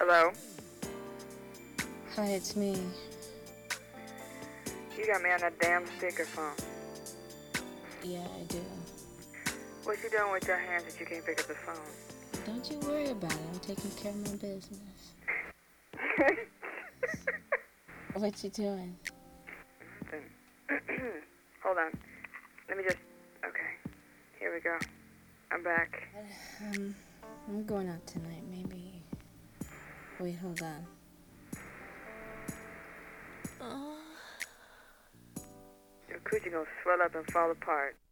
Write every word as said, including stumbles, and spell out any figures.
Hello? Hi, it's me. You got me on that damn speakerphone. Yeah, I do. What you doing with your hands that you can't pick up the phone? Don't you worry about it. I'm taking care of my business. What you doing? Hold on. Let me just... Okay. Here we go. I'm back. Um, I'm going out tonight. Maybe... Wait, hold on. Your coochie gonna swell up and fall apart.